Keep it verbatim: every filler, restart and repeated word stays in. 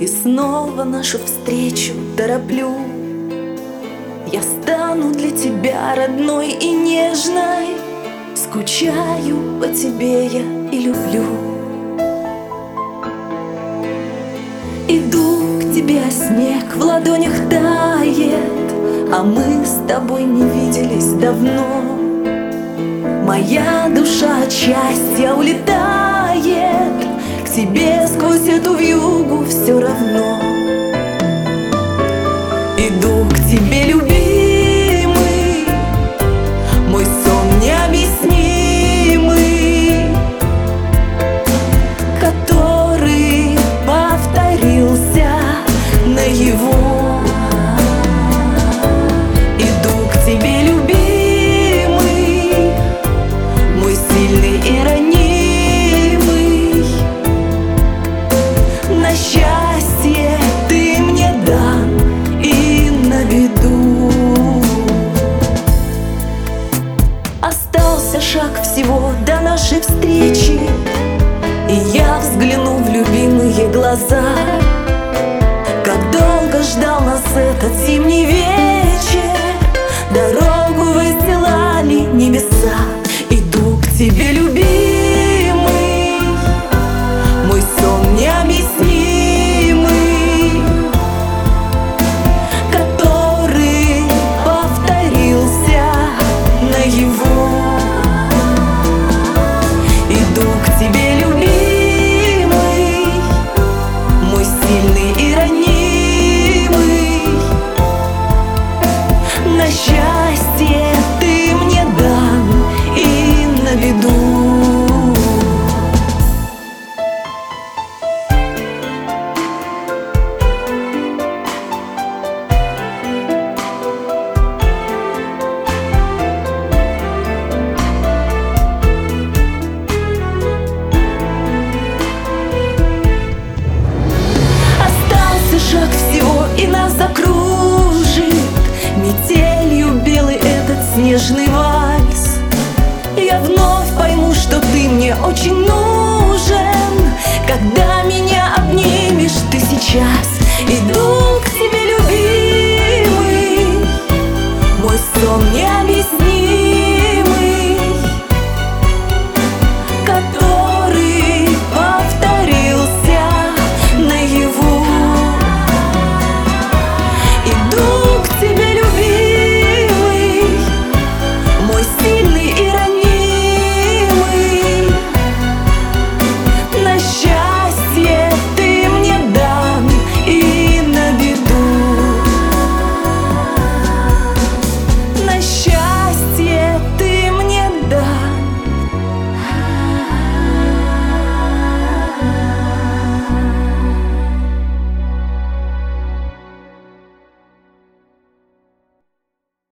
И снова нашу встречу тороплю. Я стану для тебя родной и нежной, скучаю по тебе я и люблю. Иду к тебе, а снег в ладонях тает, а мы с тобой не виделись давно. Моя душа от счастья улетает к тебе сквозь эту вьюгу все равно. Иду к тебе, любимый, мой сон необъяснимый, который повторился наяву. Иду к тебе, любимый, мой сильный и ранимый. На счастье ты мне дан и на беду. Остался шаг всего до нашей встречи, и я взгляну в любимые глаза. Как долго ждал нас этот зимний вечер, дорогу выстилали небеса. Иду к тебе, любимый, мой сон необъяснимый, который повторился наяву. Иду к тебе, любимый, мой сильный и ранимый. На счастье ты мне дан и на беду. Шаг всего, и нас закружит метелью белый этот снежный вальс. Я вновь пойму, что ты мне очень нужен, когда меня обнимешь ты сейчас. Иду к тебе, любимый, мой сон необъяснимый,